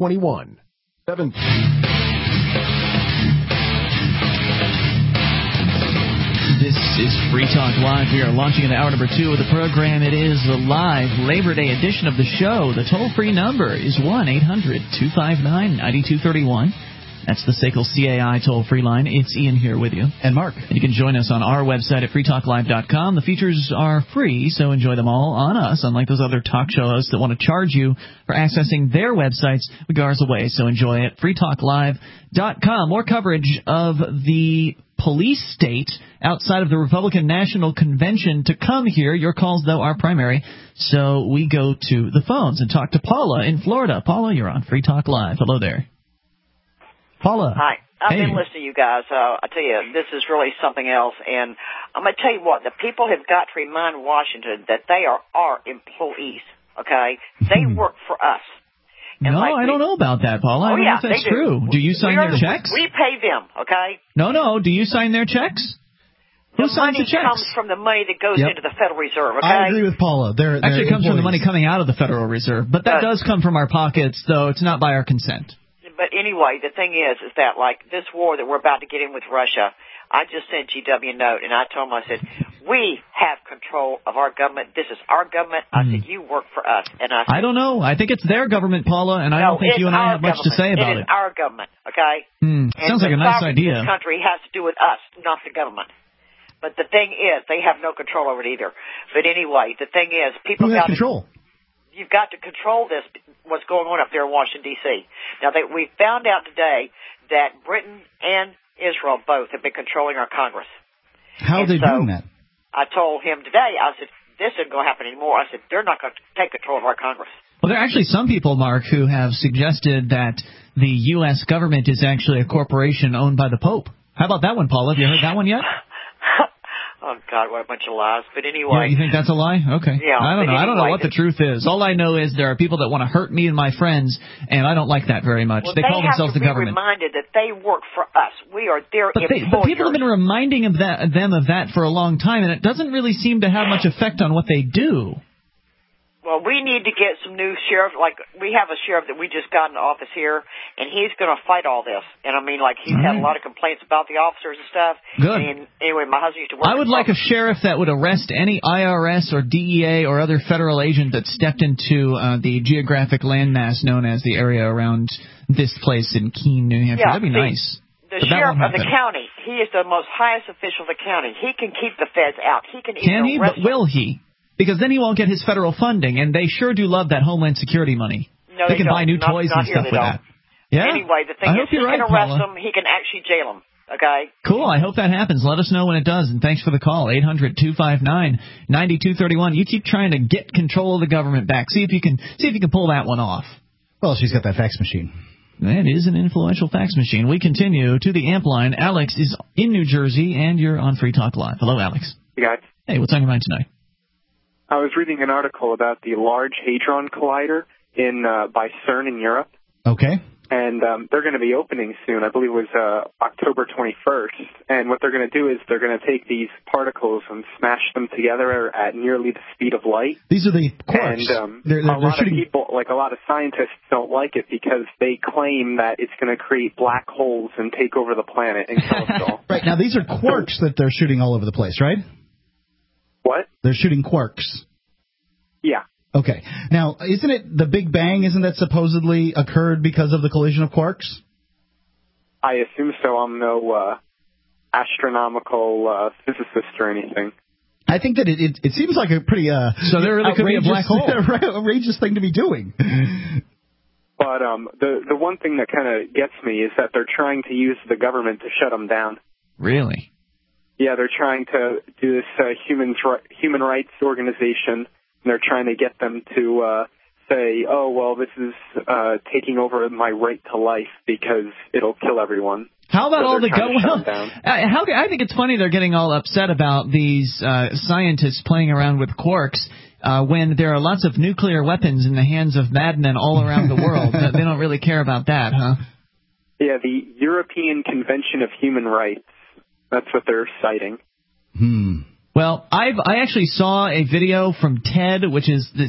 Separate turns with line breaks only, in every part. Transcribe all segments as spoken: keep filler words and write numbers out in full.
twenty-one. Seven.
This is Free Talk Live. We are launching into hour number two of the program. It is the live Labor Day edition of the show. The toll-free number is one eight hundred two five nine nine two three one. That's the S A C L C A I toll-free line. It's Ian here with you.
And Mark.
And you can join us on our website at free talk live dot com. The features are free, so enjoy them all on us, unlike those other talk show hosts that want to charge you for accessing their websites. We go ours away, so enjoy it. free talk live dot com. More coverage of the police state outside of the Republican National Convention to come here. Your calls, though, are primary. So we go to the phones and talk to Paula in Florida. Paula, you're on Free Talk Live. Hello there. Paula.
Hi. I've
hey.
been listening to you guys. Uh, I tell you, this is really something else. And I'm going to tell you what, the people have got to remind Washington that they are our employees, okay? They
Hmm.
work for us. And
No,
like
I
we,
don't know about that, Paula. I
Oh,
don't
yeah,
know if that's
they do.
true. Do you sign
we
their
are,
checks?
We pay them, okay?
No, no. Do you sign their checks? Who
The
signs
money
the checks?
comes from the money that goes
Yep.
into the Federal Reserve, okay?
I agree with Paula. They're, they're
Actually, it comes from the money
employees.
coming out of the Federal Reserve. But that
But-
does come from our pockets, though it's not by our consent.
But anyway, the thing is, is that like this war that we're about to get in with Russia, I just sent G W a note and I told him, I said, we have control of our government. This is our government. I
Mm.
said, you work for us. And I said,
I don't know. I think it's their government, Paula, and I
no,
don't think
it's
you and I
our
have much to
government.
say about
It
it.
is our government, okay?
Hmm.
And
Sounds like
the
a nice
sovereignty of
idea.
this country has to do with us, not the government. But the thing is, they have no control over it either. But anyway, the thing is, people
Who has
got to,
control?
you've got to control this, what's going on up there in Washington, D C Now, they, we found out today that Britain and Israel both have been controlling our Congress.
How are
And
they
so,
doing that?
I told him today, I said, this isn't going to happen anymore. I said, they're not going to take control of our Congress.
Well, there are actually some people, Mark, who have suggested that the U S government is actually a corporation owned by the Pope. How about that one, Paula? Have you heard that one yet?
Oh, God, what a bunch of lies. But
Yeah,
anyway.
you think that's a lie? Okay.
Yeah,
I don't
but
know. I don't know
anyway,
what the truth is. All I know is there are people that want to hurt me and my friends, and I don't like that very much.
Well,
they,
they
call
have
themselves
to
the
be
government.
reminded that they work for us. We are their
But, they,
employers.
but people have been reminding of that, them of that for a long time, and it doesn't really seem to have much effect on what they do.
Well, we need to get some new sheriff. Like, we have a sheriff that we just got in the office here, and he's going to fight all this. And, I mean, like, he's
All
had
right.
a lot of complaints about the officers and stuff.
Good.
And anyway, my husband used to work
I would
in
like a sheriff that would arrest any I R S or D E A or other federal agent that stepped into uh, the geographic landmass known as the area around this place in Keene, New Hampshire.
Yeah,
That'd be
see,
nice.
The
But that
sheriff
won't
of the
happen.
county, he is the most highest official of the county. He can keep the feds out. He can,
Can
even
he?
arrest
But will he? Because then he won't get his federal funding, and they sure do love that Homeland Security money.
No,
they
they
can
don't.
buy new
Not-
toys
not
and
here,
stuff
they
with
don't.
that. Yeah?
Anyway, the thing
I
is,
hope
he
you're
can
right,
arrest
Paula.
them. He can actually jail them. Okay?
Cool. I hope that happens. Let us know when it does, and thanks for the call. eight hundred two five nine nine two three one. You keep trying to get control of the government back. See if you can see if you can pull that one off.
Well, she's got that fax machine.
That is an influential fax machine. We continue to the amp line. Alex is in New Jersey, and you're on Free Talk Live. Hello, Alex.
Hey, guys.
Hey, what's on your mind tonight?
I was reading an article about the Large Hadron Collider in uh, by CERN in Europe,
Okay.
and um, they're going to be opening soon. I believe it was uh, October twenty-first. And what they're going to do is they're going to take these particles and smash them together at nearly the speed of light.
These are the quarks.
And um,
they're, they're,
a
they're
lot
shooting.
of people, like a lot of scientists, don't like it because they claim that it's going to create black holes and take over the planet and kill us all.
Right, now these are quarks that they're shooting all over the place, right?
What?
They're shooting quarks.
Yeah.
Okay. Now, isn't it the Big Bang, isn't that supposedly occurred because of the collision of quarks?
I assume so. I'm no uh, astronomical uh, physicist or anything.
I think that it, it, it seems like a pretty uh,
So there really could be a black hole.
outrageous thing to be doing.
But um, the the one thing that kind of gets me is that they're trying to use the government to shut them down.
Really?
Yeah, they're trying to do this uh, human human rights organization, and they're trying to get them to uh, say, "Oh, well, this is uh, taking over my right to life because it'll kill everyone."
How about
So
all the
they're trying to
go?
shut
Well,
them down.
uh, how I think it's funny they're getting all upset about these uh, scientists playing around with quarks uh, when there are lots of nuclear weapons in the hands of madmen all around the world. Uh, they don't really care about that, huh?
Yeah, the European Convention of Human Rights. That's what they're citing.
Hmm.
Well, I've I actually saw a video from TED, which is this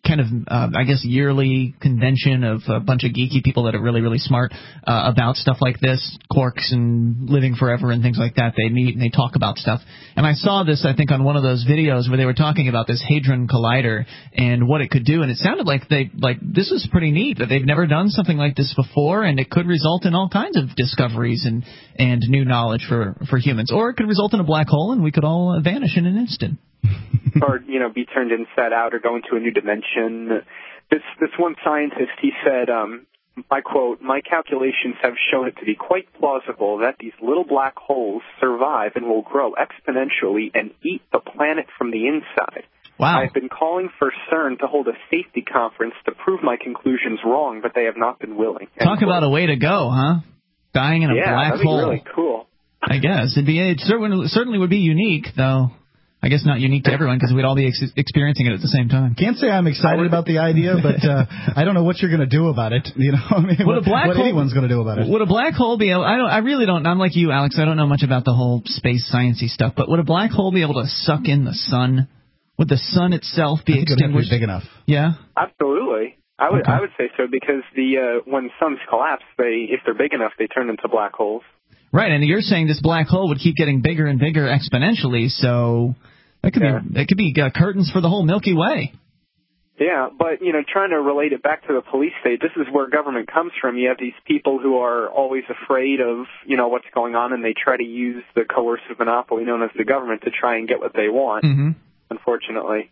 kind of, uh, I guess, yearly convention of a bunch of geeky people that are really, really smart uh, about stuff like this, quarks and living forever and things like that. They meet and they talk about stuff. And I saw this, I think, on one of those videos where they were talking about this Hadron Collider and what it could do. And it sounded like they, like this was pretty neat, that they've never done something like this before, and it could result in all kinds of discoveries and, and new knowledge for, for humans. Or it could result in a black hole and we could all uh, vanish in an instant.
Or, you know, be turned inside out or go into a new dimension. This this one scientist, he said, um, I quote, "My calculations have shown it to be quite plausible that these little black holes survive and will grow exponentially and eat the planet from the inside.
Wow.
I've been calling for CERN to hold a safety conference to prove my conclusions wrong, but they have not been willing."
Talk about a way to go, huh? Dying in a
yeah,
black
that'd
hole.
be really cool.
I guess. It'd be, it certainly, certainly would be unique, though. I guess not unique to everyone because we'd all be ex- experiencing it at the same time.
Can't say I'm excited about the idea, but uh, I don't know what you're going to do about it. You know, I mean,
would
what,
a black
what
hole,
anyone's going to do about it.
Would a black hole be able? I don't. I really don't. I'm like you, Alex. I don't know much about the whole space sciencey stuff. But would a black hole be able to suck in the sun? Would the sun itself be
I think
extinguished?
It'd be big enough.
Yeah.
Absolutely. I would
Okay.
I would say so because the uh, when suns collapse, they if they're big enough, they turn into black holes.
Right, and you're saying this black hole would keep getting bigger and bigger exponentially, so that could
Yeah.
be that could be uh, curtains for the whole Milky Way.
Yeah, but, you know, trying to relate it back to the police state, this is where government comes from. You have these people who are always afraid of, you know, what's going on, and they try to use the coercive monopoly known as the government to try and get what they want,
Mm-hmm.
unfortunately.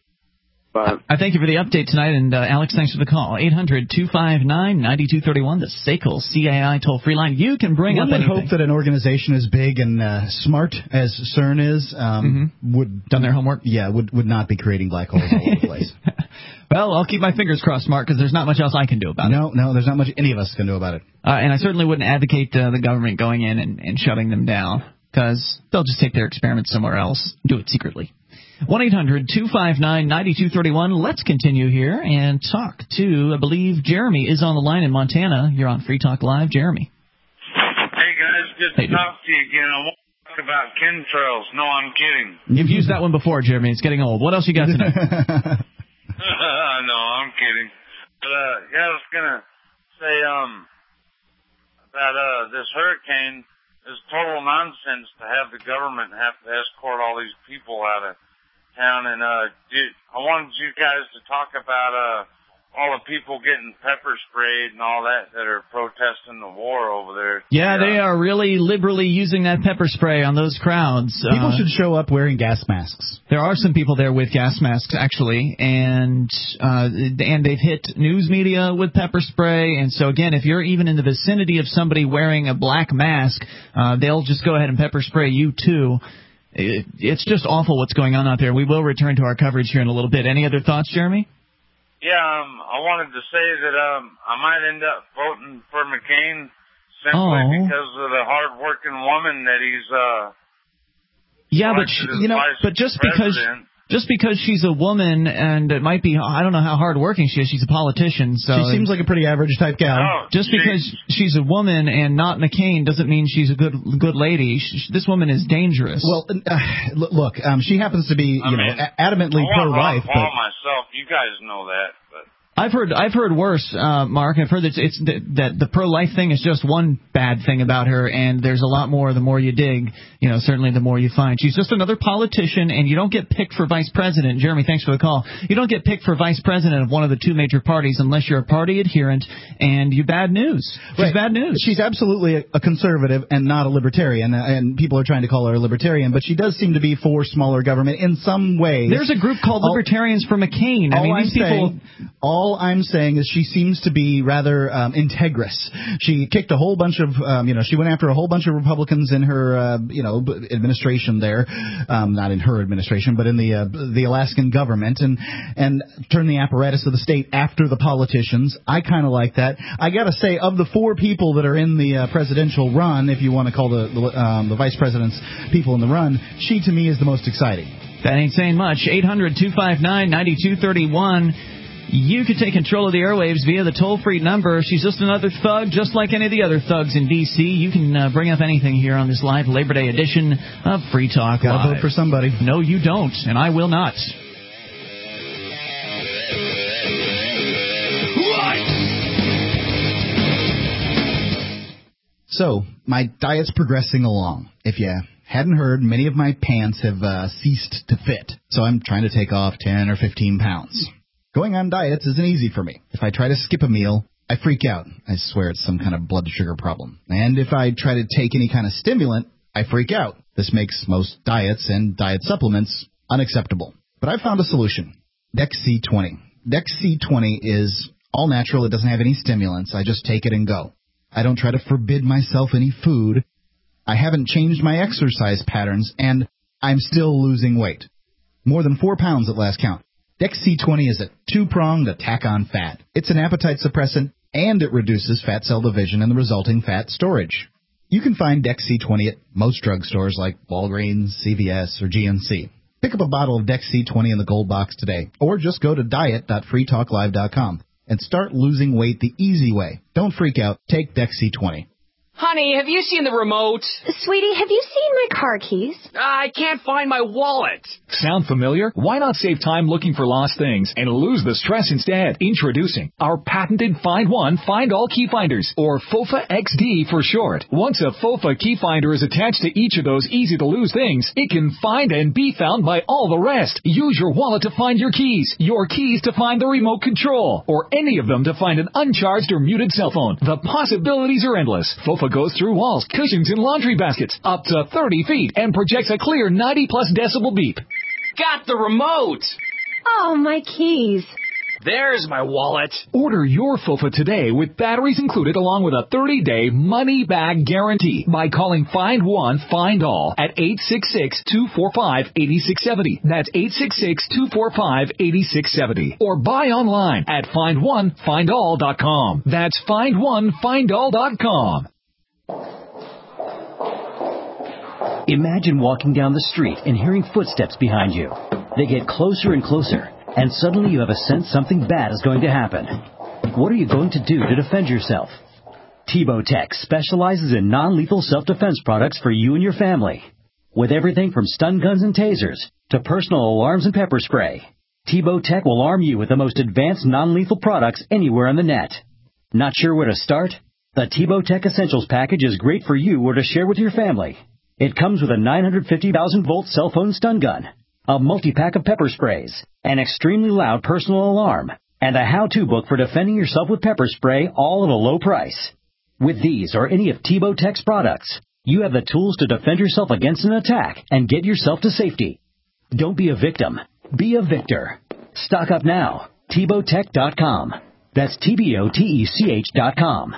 But
I thank you for the update tonight, and uh, Alex, thanks for the call. eight hundred two five nine nine two three one, the S A C L C A I toll-free line. You can bring
One
up
would
anything.
hope that an organization as big and uh, smart as CERN is um,
Mm-hmm.
would
Done their homework?
Yeah, would would not be creating black holes all over the place.
Well, I'll keep my fingers crossed, Mark, because there's not much else I can do about it.
No, no, there's not much any of us can do about it.
Uh, and I certainly wouldn't advocate uh, the government going in and, and shutting them down, because they'll just take their experiments somewhere else, do it secretly. one eight hundred two five nine nine two three one. Let's continue here and talk to, I believe, Jeremy is on the line in Montana. You're on Free Talk Live. Jeremy.
Hey, guys, good
Hey,
to talk to you again. I want to talk about chemtrails. No, I'm kidding.
You've used that one before, Jeremy. It's getting old. What else you got tonight?
No, I'm kidding. But, uh, yeah, I was going to say, um, about, uh, this hurricane is total nonsense to have the government have to escort all these people out of town. And, uh, did, I wanted you guys to talk about, uh, all the people getting pepper sprayed and all that that are protesting the war over there.
Yeah, they are really liberally using that pepper spray on those crowds.
People
uh,
should show up wearing gas masks.
There are some people there with gas masks, actually, and uh, and they've hit news media with pepper spray. And so, again, if you're even in the vicinity of somebody wearing a black mask, uh, they'll just go ahead and pepper spray you, too. It, it's just awful what's going on out there. We will return to our coverage here in a little bit. Any other thoughts, Jeremy?
Yeah, um, I wanted to say that um, I might end up voting for McCain simply
Oh.
because of the hard-working woman that he's uh.
Yeah, but
elected
she,
as
you know,
vice
but just because
president.
just because she's a woman and it might be, I don't know how hardworking she is. She's a politician, so
She seems like a pretty average type gal.
Oh,
just
she-
because she's a woman and not McCain doesn't mean she's a good good lady. She, this woman is dangerous.
Well, uh, l- look, um, she happens to be, you
I
know,
mean,
a- adamantly
I want Ron
pro-life,
Paul
but
myself. You guys know that, but.
I've heard I've heard worse, uh, Mark. I've heard that it's that, that the pro-life thing is just one bad thing about her, and there's a lot more. The more you dig, you know, certainly the more you find. She's just another politician, and you don't get picked for vice president. Jeremy, thanks for the call. You don't get picked for vice president of one of the two major parties unless you're a party adherent, and you bad news. She's
Right.
bad news.
She's absolutely a, a conservative and not a libertarian, uh, and people are trying to call her a libertarian, but she does seem to be for smaller government in some ways.
There's a group called
All-
Libertarians for McCain. I
all
mean,
I'm
these people.
saying, all I'm saying is she seems to be rather um, integrous. She kicked a whole bunch of, um, you know, she went after a whole bunch of Republicans in her, uh, you know, b- administration there, um, not in her administration, but in the uh, the Alaskan government, and and turned the apparatus of the state after the politicians. I kind of like that. I got to say, of the four people that are in the uh, presidential run, if you want to call the the, um, the vice president's people in the run, she to me is the most exciting.
That ain't saying much. eight hundred two five nine nine two three one. You can take control of the airwaves via the toll-free number. She's just another thug, just like any of the other thugs in D C. You can uh, bring up anything here on this live Labor Day edition of Free Talk
Gotta
Live.
vote for somebody.
No, you don't, and I will not.
So, my diet's progressing along. If you hadn't heard, many of my pants have uh, ceased to fit, so I'm trying to take off ten or fifteen pounds. Going on diets isn't easy for me. If I try to skip a meal, I freak out. I swear it's some kind of blood sugar problem. And if I try to take any kind of stimulant, I freak out. This makes most diets and diet supplements unacceptable. But I found a solution. Dex C twenty. Dex C twenty is all natural. It doesn't have any stimulants. I just take it and go. I don't try to forbid myself any food. I haven't changed my exercise patterns, and I'm still losing weight. More than four pounds at last count. Dex C twenty is a two-pronged attack on fat. It's an appetite suppressant, and it reduces fat cell division and the resulting fat storage. You can find Dex C twenty at most drugstores like Walgreens, C V S, or G N C. Pick up a bottle of Dex C twenty in the gold box today, or just go to diet dot free talk live dot com and start losing weight the easy way. Don't freak out. Take Dex C twenty.
Honey, have you seen the remote?
Sweetie, have you seen my car keys?
I can't find my wallet.
Sound familiar? Why not save time looking for lost things and lose the stress instead? Introducing our patented Find One, Find All Key Finders, or FOFA X D for short. Once a FOFA key finder is attached to each of those easy-to-lose things, it can find and be found by all the rest. Use your wallet to find your keys, your keys to find the remote control, or any of them to find an uncharged or muted cell phone. The possibilities are endless. FOFA goes through walls, cushions, and laundry baskets up to thirty feet and projects a clear ninety plus decibel beep.
Got the remote!
Oh, my keys.
There's my wallet.
Order your FOFA today with batteries included along with a thirty-day money-back guarantee by calling Find One, Find All at eight six six, two four five, eight six seven zero. That's eight six six, two four five, eight six seven zero. Or buy online at find one find all dot com. That's find one find all dot com.
Imagine walking down the street and hearing footsteps behind you. They get closer and closer, and suddenly you have a sense something bad is going to happen. What are you going to do to defend yourself? Tebow Tech specializes in non-lethal self-defense products for you and your family. With everything from stun guns and tasers to personal alarms and pepper spray, Tebow Tech will arm you with the most advanced non-lethal products anywhere on the net. Not sure where to start? The Tebow Tech Essentials package is great for you or to share with your family. It comes with a nine hundred fifty thousand volt cell phone stun gun, a multi-pack of pepper sprays, an extremely loud personal alarm, and a how-to book for defending yourself with pepper spray, all at a low price. With these or any of Tebow Tech's products, you have the tools to defend yourself against an attack and get yourself to safety. Don't be a victim. Be a victor. Stock up now. Tebow Tech dot com. That's T B O T E C H dot com.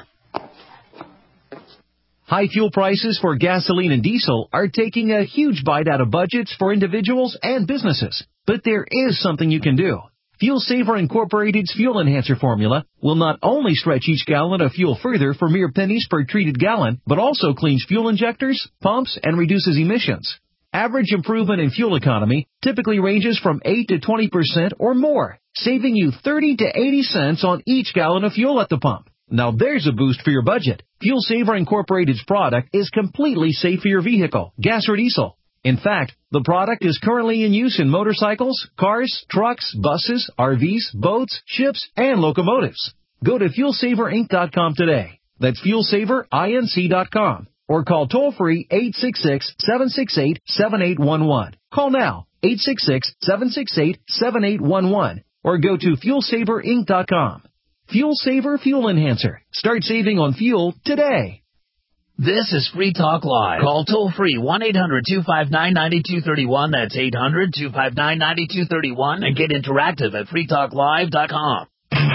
High fuel prices for gasoline and diesel are taking a huge bite out of budgets for individuals and businesses. But there is something you can do. Fuel Saver Incorporated's Fuel Enhancer formula will not only stretch each gallon of fuel further for mere pennies per treated gallon, but also cleans fuel injectors, pumps, and reduces emissions. Average improvement in fuel economy typically ranges from eight to twenty percent or more, saving you thirty to eighty cents on each gallon of fuel at the pump. Now there's a boost for your budget. Fuel Saver Incorporated's product is completely safe for your vehicle, gas or diesel. In fact, the product is currently in use in motorcycles, cars, trucks, buses, R Vs, boats, ships, and locomotives. Go to fuel saver inc dot com today. That's fuel saver inc dot com. Or call toll-free eight six six, seven six eight, seven eight one one. Call now, eight six six, seven six eight, seven eight one one. Or go to fuel saver inc dot com. Fuel Saver Fuel Enhancer. Start saving on fuel today.
This is Free Talk Live. Call toll-free one eight hundred, two five nine, nine two three one. That's eight hundred, two five nine, nine two three one. And get interactive at free talk live dot com.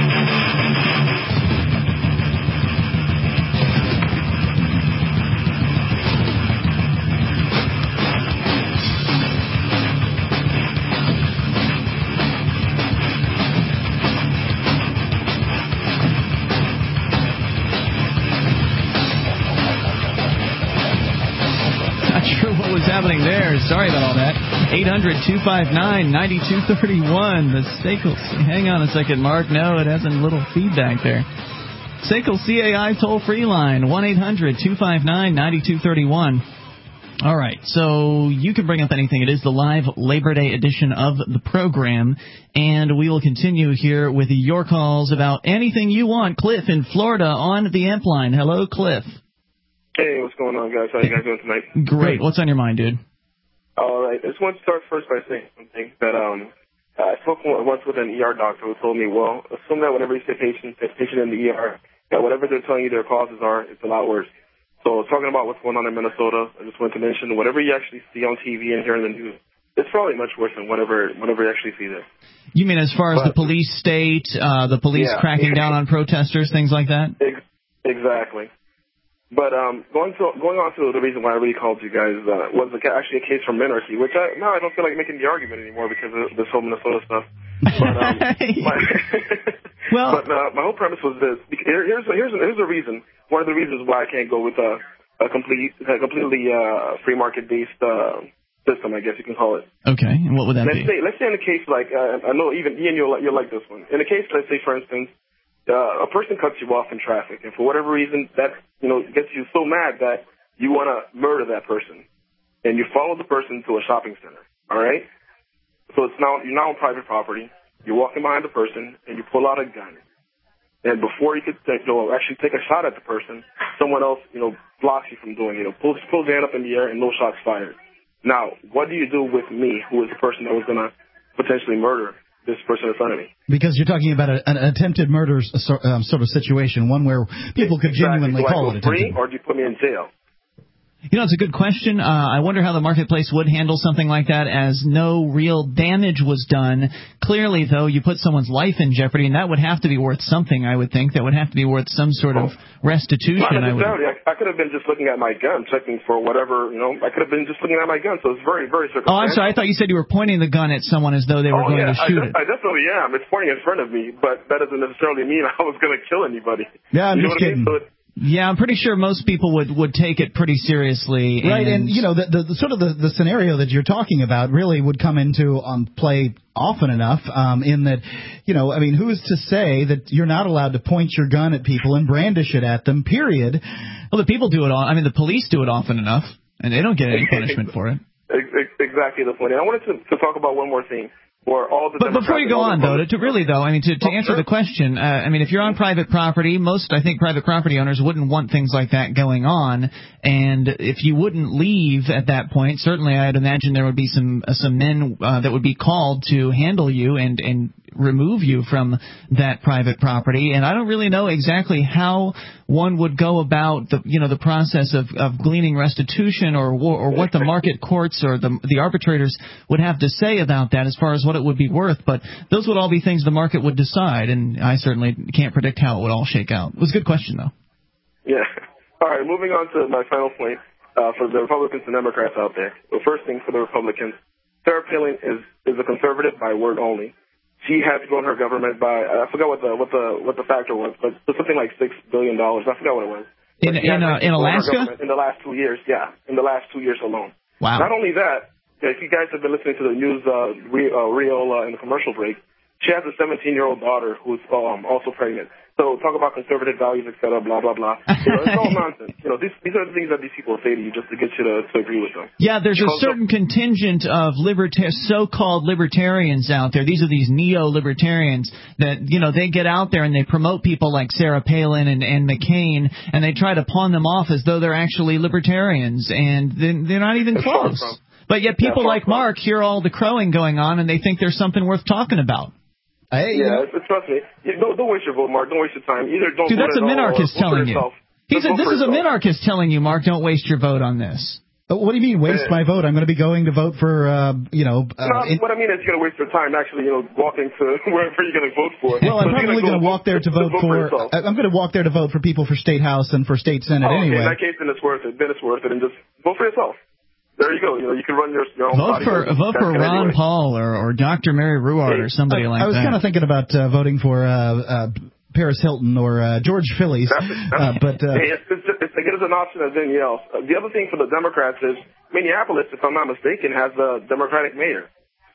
Happening there. Sorry about all that. eight hundred, two five nine, nine two three one. The Staples. Hang on a second, Mark. No, it has a little feedback there. Staples C A I toll-free line, one eight hundred, two five nine, nine two three one. All right, so you can bring up anything. It is the live Labor Day edition of the program, and we will continue here with your calls about anything you want. Cliff in Florida on the amp line. Hello, Cliff.
Hey, what's going on, guys? How you guys doing tonight?
Great. What's on your mind, dude?
All right. I just want to start first by saying something that um, I spoke once with an E R doctor who told me, well, assume that whenever you see a patient, a patient in the E R, that whatever they're telling you their causes are, it's a lot worse. So talking about what's going on in Minnesota, I just wanted to mention whatever you actually see on T V and hear in the news, it's probably much worse than whatever whatever you actually see there.
You mean as far as but, the police state, uh, the police
yeah.
cracking down on protesters, things like that?
Ex- exactly. But um, going to going on to the reason why I really called you guys uh, was actually a case from Minarchy, which I, now I don't feel like making the argument anymore because of this whole Minnesota stuff. But, um, my,
well,
but uh, my whole premise was this. Here, here's here's here's the reason. One of the reasons why I can't go with a, a complete a completely uh, free market based uh, system, I guess you can call it.
Okay, and what would that
let's
be?
Say, let's say in a case like uh, I know even Ian, you'll you'll like this one. In a case, let's say for instance. Uh, a person cuts you off in traffic, and for whatever reason, that you know gets you so mad that you want to murder that person, and you follow the person to a shopping center. All right, so it's now you're now on private property. You're walking behind the person, and you pull out a gun, and before you could you know, actually take a shot at the person, someone else you know blocks you from doing it. You know, pulls pulls your hand up in the air, and no shots fired. Now, what do you do with me, who is the person that was going to potentially murder this person in front of me?
Because you're talking about a, an attempted murder um, sort of situation, one where people could
exactly.
genuinely
do
call
I go
it attempted.
free, or do you put me in jail?
You know, it's a good question. Uh, I wonder how the marketplace would handle something like that, as no real damage was done. Clearly, though, you put someone's life in jeopardy, and that would have to be worth something, I would think. That would have to be worth some sort of restitution.
Not
I, would...
I, I could have been just looking at my gun, checking for whatever, you know, I could have been just looking at my gun, so it's very, very circumstantial.
Oh, I'm sorry. I thought you said you were pointing the gun at someone as though they were
oh,
going
yeah,
to shoot
I,
it.
I definitely am. It's pointing in front of me, but that doesn't necessarily mean I was going to kill anybody.
Yeah, I'm
you
just
know
kidding.
I mean? so
Yeah, I'm pretty sure most people would, would take it pretty seriously.
Right,
and,
and you know, the, the, the sort of the, the scenario that you're talking about really would come into um, play often enough um, in that, you know, I mean, who is to say that you're not allowed to point your gun at people and brandish it at them, period?
Well, the people do it all. I mean, the police do it often enough, and they don't get any punishment for it.
Exactly the point. And I wanted to, to talk about one more thing. Or all the
but before you go on, though, to, to really, though, I mean, to, to
oh,
answer
sure.
the question, uh, I mean, if you're on private property, most, I think, private property owners wouldn't want things like that going on. And if you wouldn't leave at that point, certainly I'd imagine there would be some uh, some men uh, that would be called to handle you and, and remove you from that private property. And I don't really know exactly how one would go about the, you know, the process of, of gleaning restitution or or what the market courts or the the arbitrators would have to say about that as far as what it would be worth. But those would all be things the market would decide, and I certainly can't predict how it would all shake out. It was a good question, though.
Yeah. All right, moving on to my final point uh, for the Republicans and Democrats out there. The first thing for the Republicans, Sarah Palin is, is a conservative by word only. She had to go in her government by, I forgot what the what the what the factor was, but something like six billion dollars. I forgot what it was.
In in, uh, in Alaska?
In the last two years, yeah, in the last two years alone.
Wow.
Not only that, if you guys have been listening to the news, uh, Rio uh, in the commercial break, she has a seventeen-year-old daughter who's um, also pregnant. So talk about conservative values, et cetera, blah, blah, blah. You know, it's all nonsense. You know, these, these are the things that these people say to you just to get you to, to agree with them.
Yeah, there's a certain contingent of liberta- so-called libertarians out there. These are these neo-libertarians that, you know, they get out there and they promote people like Sarah Palin and, and McCain, and they try to pawn them off as though they're actually libertarians, and they're not even close. But yet people yeah, like from. Mark hear all the crowing going on, and they think there's something worth talking about.
Hey,
yeah, trust me. Don't, don't waste your vote, Mark. Don't waste your time. Either don't
Dude, that's a minarchist telling you. He's a, this is
yourself.
a minarchist telling you, Mark, don't waste your vote on this.
But what do you mean, waste
yeah.
my vote? I'm going to be going to vote for, uh, you know... Uh,
no,
it,
what I mean is you're going to waste your time actually, you know, walking to wherever you're going to vote for.
Well, I'm
so
probably going to walk there to vote, vote for... for I'm going to walk there to vote for people for State House and for State Senate
oh,
anyway.
Okay, in that case, then it's worth it. Then it's worth it. And just vote for yourself. There you go. You know, you can run your, your own
vote
body.
For, vote for Ron
anyway.
Paul or, or Doctor Mary Ruwart or somebody
I,
like that.
I was
that.
kind of thinking about uh, voting for uh, uh, Paris Hilton or uh, George Phillies.
That's, that's, uh, but uh, hey, it's, it's, it's, it is an option as anything else. Uh, the other thing for the Democrats is Minneapolis, if I'm not mistaken, has a Democratic mayor.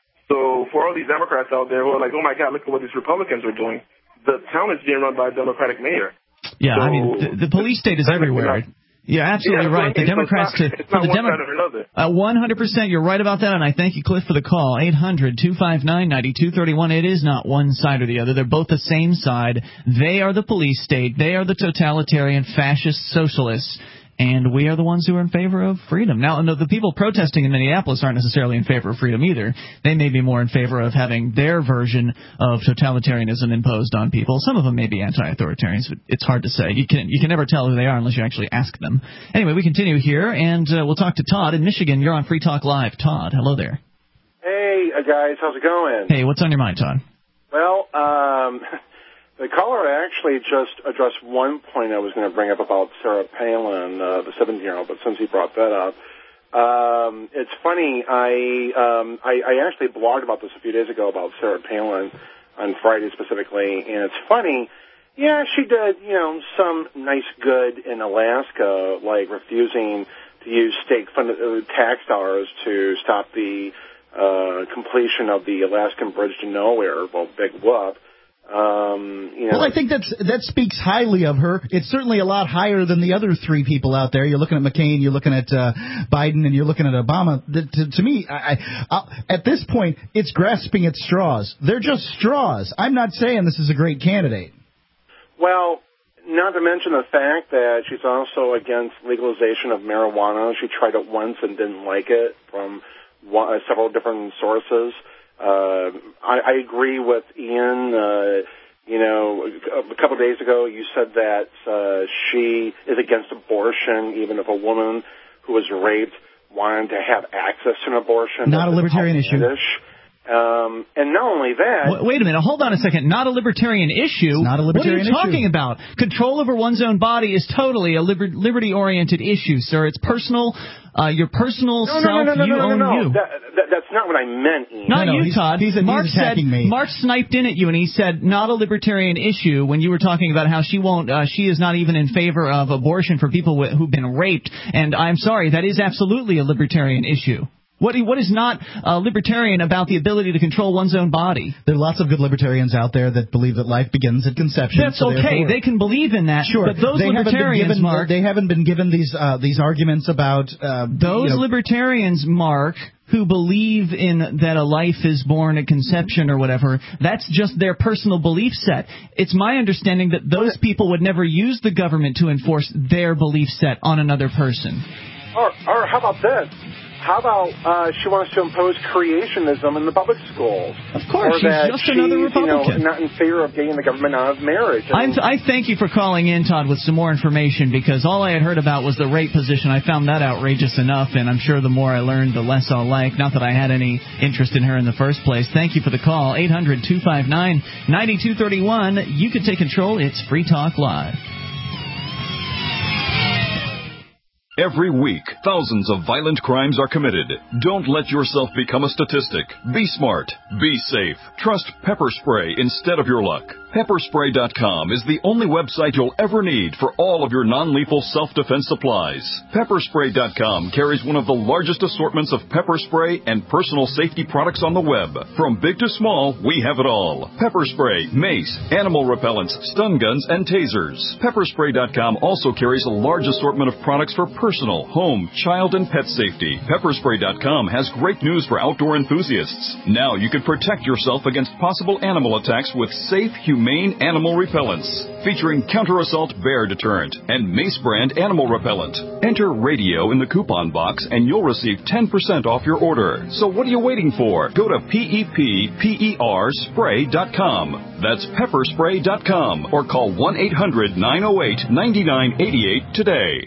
So for all these Democrats out there who are like, oh, my God, look at what these Republicans are doing, the town is being run by a Democratic mayor.
Yeah,
so,
I mean, the, the police state is everywhere. You're absolutely
yeah,
right. The Democrats
so it's not,
to
it's not
for the
one side or another.
Uh, one hundred percent, you're right about that, and I thank you, Cliff, for the call. eight hundred two five nine nine two three one. It is not one side or the other. They're both the same side. They are the police state. They are the totalitarian fascist socialists. and we are the ones who are in favor of freedom. Now, no, the people protesting in Minneapolis aren't necessarily in favor of freedom either. They may be more in favor of having their version of totalitarianism imposed on people. Some of them may be anti-authoritarians, but it's hard to say. You can you can never tell who they are unless you actually ask them. Anyway, we continue here, and uh, we'll talk to Todd in Michigan. You're on Free Talk Live. Todd, hello there.
Hey, uh, guys. How's it going?
Hey, what's on your mind, Todd?
Well, um... the caller actually just addressed one point I was going to bring up about Sarah Palin, uh, the seventeen-year-old, but since he brought that up, um, it's funny. I, um, I I actually blogged about this a few days ago about Sarah Palin on Friday specifically, and it's funny. Yeah, she did, you know, some nice good in Alaska, like refusing to use state-funded uh, tax dollars to stop the uh, completion of the Alaskan Bridge to Nowhere. Well, big whoop. Um, you know,
well, I think that's that speaks highly of her. It's certainly a lot higher than the other three people out there. You're looking at McCain, you're looking at uh, Biden, and you're looking at Obama. The, to, to me, I, I, at this point, it's grasping at straws. They're just straws. I'm not saying this is a great candidate.
Well, not to mention the fact that she's also against legalization of marijuana. She tried it once and didn't like it from one, uh, several different sources. Uh, I, I agree with Ian. Uh, you know, a couple of days ago you said that uh, she is against abortion, even if a woman who was raped wanted to have access to an abortion.
Not a libertarian issue.
Um, and not only that...
Wait a minute. Hold on a second. Not a libertarian issue?
Not a libertarian issue.
What are you talking about? Control over one's own body is totally a liber- liberty-oriented issue, sir. It's personal... Uh, your personal
no,
self,
no, no, no,
you
no, no,
own
no.
you.
That, that, that's not what I meant, Ian.
Not
no, no,
you,
he's,
Todd.
He's, he's
Mark
attacking
said,
me.
Mark sniped in at you, and he said, not a libertarian issue, when you were talking about how she won't, uh, she is not even in favor of abortion for people wh- who've been raped. And I'm sorry, that is absolutely a libertarian issue. What what is not uh, libertarian about the ability to control one's own body?
There are lots of good libertarians out there that believe that life begins at conception.
That's
so
okay. They can believe in that.
Sure.
But those
they
libertarians,
given,
Mark...
They haven't been given these uh, these arguments about... Uh,
those
you know,
libertarians, Mark, who believe in that a life is born at conception or whatever, that's just their personal belief set. It's my understanding that those people would never use the government to enforce their belief set on another person.
Or, or how about this? How about uh, she wants to impose creationism in the public schools?
Of course,
or
she's
that
just another Republican.
You know, not in favor of getting the government out of marriage. I, mean,
I thank you for calling in, Todd, with some more information, because all I had heard about was the rape position. I found that outrageous enough, and I'm sure the more I learned, the less I'll like. Not that I had any interest in her in the first place. Thank you for the call. eight hundred two five nine nine two three one. You can take control. It's Free Talk Live.
Every week, thousands of violent crimes are committed. Don't let yourself become a statistic. Be smart. Be safe. Trust Pepper Spray instead of your luck. Pepper Spray dot com is the only website you'll ever need for all of your non-lethal self-defense supplies. Pepper Spray dot com carries one of the largest assortments of pepper spray and personal safety products on the web. From big to small, we have it all. Pepper spray, mace, animal repellents, stun guns, and tasers. Pepper Spray dot com also carries a large assortment of products for personal, home, child, and pet safety. Pepper Spray dot com has great news for outdoor enthusiasts. Now you can protect yourself against possible animal attacks with safe, humane animal repellents. Featuring counter-assault bear deterrent and Mace brand animal repellent. Enter radio in the coupon box and you'll receive ten percent off your order. So what are you waiting for? Go to P E P P E R spray dot com. That's pepper spray dot com or call one eight hundred nine oh eight nine nine eight eight today.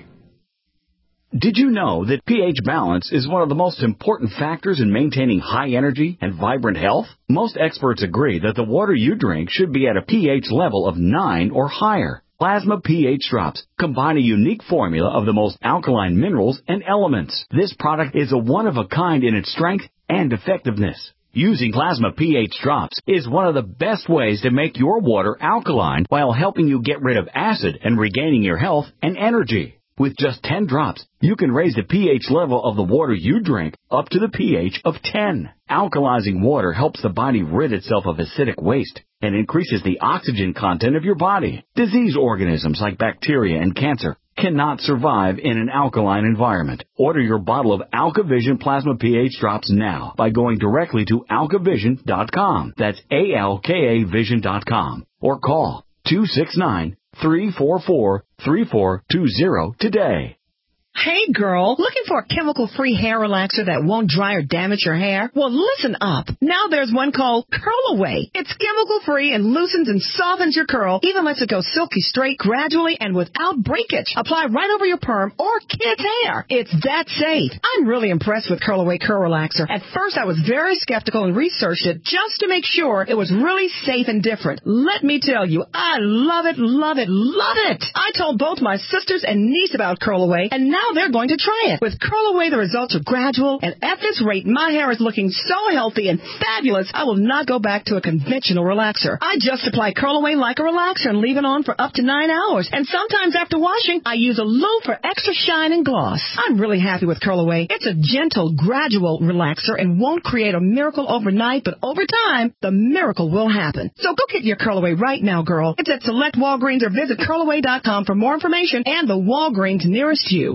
Did you know that pH balance is one of the most important factors in maintaining high energy and vibrant health? Most experts agree that the water you drink should be at a pH level of nine or higher. Plasma pH Drops combine a unique formula of the most alkaline minerals and elements. This product is a one-of-a-kind in its strength and effectiveness. Using Plasma pH Drops is one of the best ways to make your water alkaline while helping you get rid of acid and regaining your health and energy. With just ten drops, you can raise the pH level of the water you drink up to the pH of ten. Alkalizing water helps the body rid itself of acidic waste and increases the oxygen content of your body. Disease organisms like bacteria and cancer cannot survive in an alkaline environment. Order your bottle of AlkaVision Plasma pH Drops now by going directly to alkavision dot com. That's A L K A vision dot com. Or call two six nine, three four four, three four two zero today.
Hey, girl, looking for a chemical-free hair relaxer that won't dry or damage your hair? Well, listen up. Now there's one called Curl Away. It's chemical-free and loosens and softens your curl, even lets it go silky straight gradually and without breakage. Apply right over your perm or kids' hair. It's that safe. I'm really impressed with Curl Away Curl Relaxer. At first, I was very skeptical and researched it just to make sure it was really safe and different. Let me tell you, I love it, love it, love it. I told both my sisters and niece about Curl Away, and now they're going to try it. With Curl Away, the results are gradual, and at this rate, my hair is looking so healthy and fabulous, I will not go back to a conventional relaxer. I just apply Curl Away like a relaxer and leave it on for up to nine hours. And sometimes after washing, I use a loom for extra shine and gloss. I'm really happy with Curl Away. It's a gentle, gradual relaxer and won't create a miracle overnight, but over time, the miracle will happen. So go get your Curl Away right now, girl. It's at select Walgreens or visit curl away dot com for more information and the Walgreens nearest you.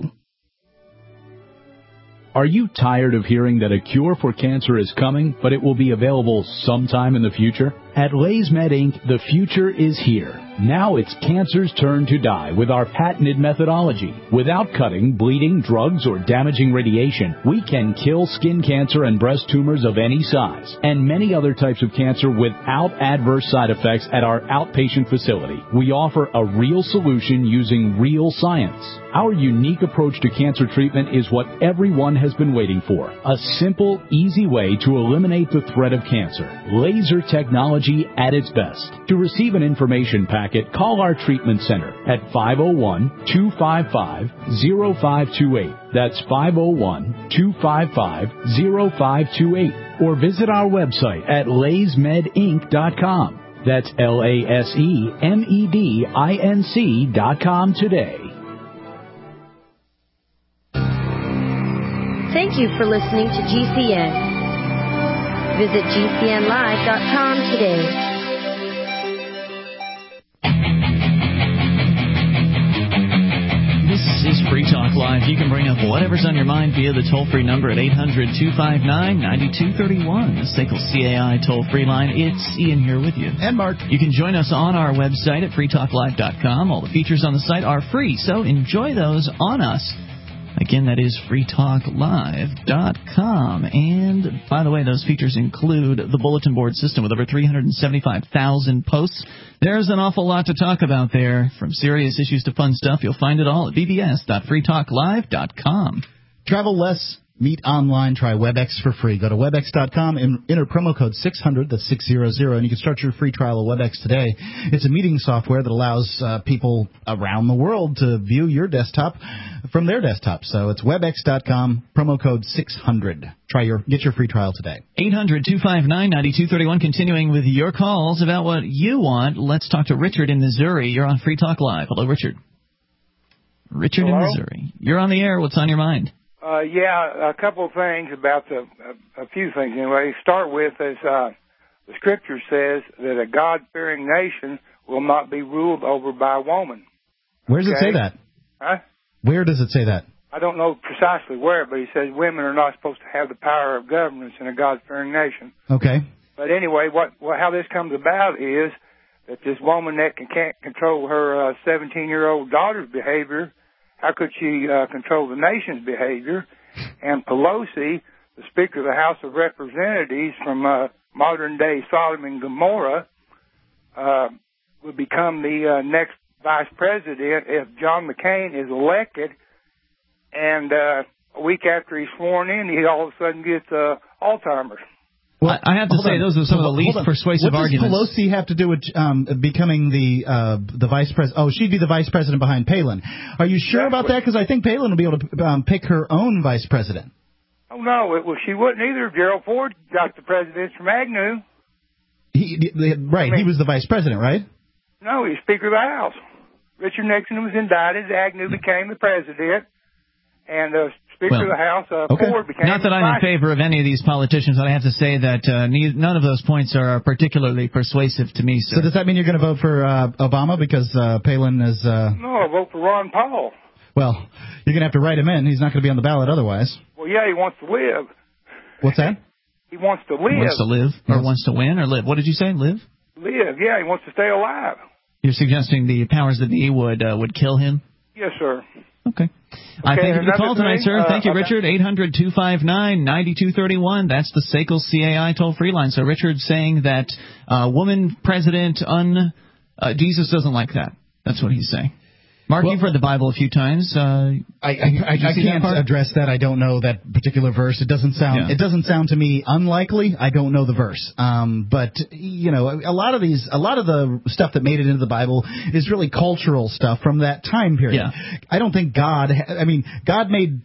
Are you tired of hearing that a cure for cancer is coming, but it will be available sometime in the future? At Lay's Med Incorporated, the future is here. Now it's cancer's turn to die with our patented methodology. Without cutting, bleeding, drugs, or damaging radiation, we can kill skin cancer and breast tumors of any size, and many other types of cancer without adverse side effects at our outpatient facility. We offer a real solution using real science. Our unique approach to cancer treatment is what everyone has been waiting for. A simple, easy way to eliminate the threat of cancer. Laser technology at its best. To receive an information packet, call our treatment center at five oh one, two five five, oh five two eight. That's five oh one, two five five, oh five two eight. Or visit our website at lays med inc dot com. That's L A S E M E D I N C dot com today.
Thank you for listening to G C N. Visit G C N live dot com today.
This is Free Talk Live. You can bring up whatever's on your mind via the toll-free number at eight hundred, two five nine, nine two three one. The S A C L C A I toll-free line. It's Ian here with you.
And Mark. You
can join us on our website at free talk live dot com. All the features on the site are free, so enjoy those on us. Again, that is free talk live dot com. And, by the way, those features include the bulletin board system with over three hundred seventy-five thousand posts. There's an awful lot to talk about there. From serious issues to fun stuff, you'll find it all at b b s dot free talk live dot com.
Travel less. Meet online. Try WebEx for free. Go to webex dot com and enter promo code six hundred, that's six hundred, and you can start your free trial of WebEx today. It's a meeting software that allows uh, people around the world to view your desktop from their desktop. So it's webex dot com, promo code six hundred. Try your get your free trial today.
eight hundred, two five nine, nine two three one. Continuing with your calls about what you want. Let's talk to Richard in Missouri. You're on Free Talk Live. Hello, Richard. Richard
Hello?
in Missouri. You're on the air. What's on your mind?
Uh, yeah, a couple of things about the, a, a few things anyway. Start with is, uh, the scripture says that a God-fearing nation will not be ruled over by a woman.
Where does
okay?
it say that?
Huh?
Where does it say that?
I don't know precisely where, but he says women are not supposed to have the power of governance in a God-fearing nation.
Okay.
But anyway, what, what how this comes about is that this woman that can, can't control her uh, seventeen-year-old daughter's behavior, how could she uh, control the nation's behavior? And Pelosi, the Speaker of the House of Representatives from uh, modern-day Sodom and Gomorrah, uh, would become the uh, next vice president if John McCain is elected. And uh, a week after he's sworn in, he all of a sudden gets uh, Alzheimer's.
Well, I have to say,
on.
those are some
hold
of the least
on.
persuasive
what
arguments.
What does Pelosi have to do with um, becoming the uh, the vice president? Oh, she'd be the vice president behind Palin. Are you sure about that? Because I think Palin will be able to um, pick her own vice president.
Oh, no, it, well, she wouldn't either. Gerald Ford got the presidents from Agnew.
He, right, I mean, he was the vice president, right?
No, he's Speaker of the House. Richard Nixon was indicted. Agnew became the president. And uh, Speaker
well,
of the House, uh,
okay.
Ford became
Not that I'm in favor of any of these politicians, but I have to say that uh, ne- none of those points are particularly persuasive to me, sir.
So does that mean you're going to vote for uh, Obama because uh, Palin is... Uh...
No, I vote for Ron Paul.
Well, you're going to have to write him in. He's not going to be on the ballot otherwise.
Well, yeah, he wants to live.
What's that?
He wants to live.
Wants to live? Or
yes.
wants to win or live? What did you say? Live?
Live, yeah, he wants to stay alive.
You're suggesting the powers that be would uh, would kill him?
Yes, sir.
Okay. I thank you for the call tonight,
thing,
sir.
uh,
Thank you,
okay.
Richard. eight hundred two five nine nine two three one. That's the S A C L C A I toll-free line. So Richard's saying that uh, woman president, un, uh, Jesus doesn't like that. That's what he's saying. Mark, well, you've read the Bible a few times. Uh,
I, I, I, I can't that address that. I don't know that particular verse. It doesn't sound. Yeah. It doesn't sound to me unlikely. I don't know the verse. Um, but you know, a lot of these, a lot of the stuff that made it into the Bible is really cultural stuff from that time period.
Yeah.
I don't think God. I mean, God made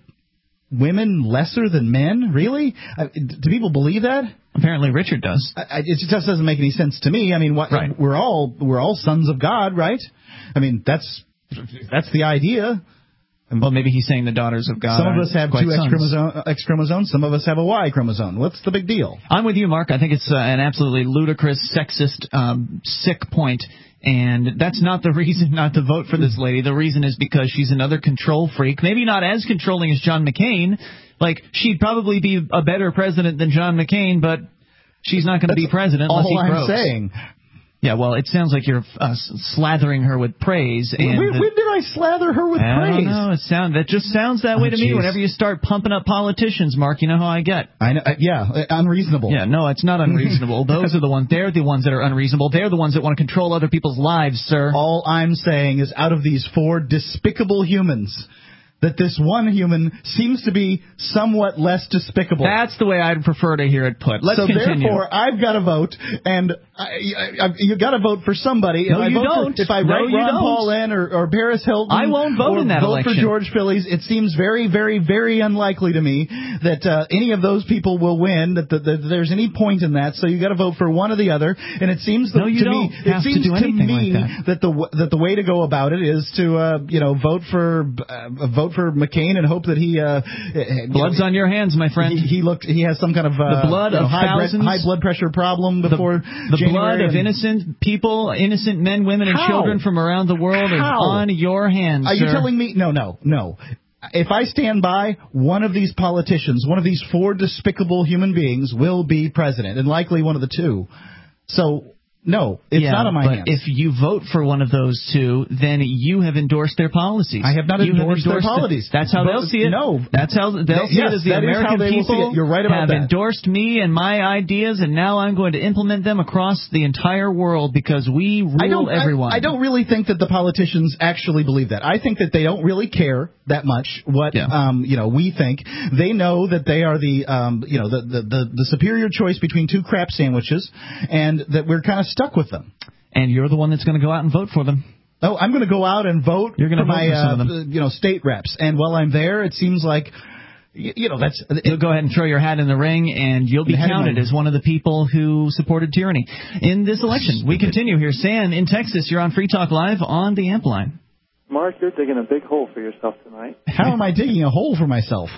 women lesser than men. Really? Uh, do people believe that?
Apparently, Richard does.
I, I, it just doesn't make any sense to me. I mean, what,
right.
we're all we're all sons of God, right? I mean, that's. That's the idea.
Well, maybe he's saying the daughters of God.
Some of us have two X,
sons.
chromosome, X chromosomes. Some of us have a Y chromosome. What's the big deal?
I'm with you, Mark. I think it's uh, an absolutely ludicrous, sexist, um, sick point. And that's not the reason not to vote for this lady. The reason is because she's another control freak. Maybe not as controlling as John McCain. Like, she'd probably be a better president than John McCain, but she's not going to be president unless he
all I'm
grows.
saying.
Yeah, well, it sounds like you're uh, slathering her with praise. And
when, when did I slather her with
I
praise?
I don't know. It sound, that just sounds that
oh,
way to
geez.
me. Whenever you start pumping up politicians, Mark, you know how I get.
I know. Uh, yeah, uh, unreasonable.
Yeah, no, it's not unreasonable. Those are the ones. They're the ones that are unreasonable. They're the ones that want to control other people's lives, sir.
All I'm saying is, out of these four despicable humans, that this one human seems to be somewhat less despicable.
That's the way I'd prefer to hear it put. Let's
so
continue.
Therefore, I've got to vote, and I, I, I, you've got to vote for somebody.
No,
if
you
I vote
don't.
For, if I
no,
write
you
Ron
don't.
Paul in or, or Paris Hilton,
I won't vote
or
in that
vote
election.
for George Phillies, it seems very, very, very unlikely to me that uh, any of those people will win. That, the, that there's any point in that. So you got to vote for one or the other. And it seems that,
no, you
to
don't
me,
have
it seems
to do anything
to me
like that.
that the that the way to go about it is to uh, you know vote for uh, vote for McCain and hope that he. Uh,
Blood's on your hands, my friend.
He, he looked. He has some kind of uh,
the blood
you know,
of
high,
thousands,
bre- high blood pressure problem before
the, the
January
blood of
and,
innocent people, innocent men, women, and
How?
children from around the world
How?
is on your hands.
Are
sir.
you telling me? No, no, no. If I stand by, one of these politicians, one of these four despicable human beings, will be president, and likely one of the two. So. No, it's
yeah,
not on my
but
hands.
If you vote for one of those two, then you have endorsed their policies.
I have not
you
endorsed,
have endorsed
their policies.
The, that's how
but,
they'll see it.
No.
That's how they'll
they,
see
yes,
it as the
that
American
is how they
people
will see it. You're right about
have
that.
endorsed me and my ideas, and now I'm going to implement them across the entire world because we rule
I don't,
everyone.
I, I don't really think that the politicians actually believe that. I think that they don't really care that much what
yeah.
um, you know we think. They know that they are the um, you know the, the, the, the superior choice between two crap sandwiches, and that we're kind of stuck with them.
And you're the one that's going to go out and vote for them.
Oh, I'm going to go out and vote
You're going
for
to vote
my
for some
uh,
of them.
you know state reps. And while I'm there, it seems like you, you know that's it,
you'll go ahead and throw your hat in the ring, and you'll be counted as one of the people who supported tyranny in this election. We continue here. Sam in Texas, you're on Free Talk Live on the Amp Line.
Mark, you're digging a big hole for yourself tonight.
How am I digging a hole for myself?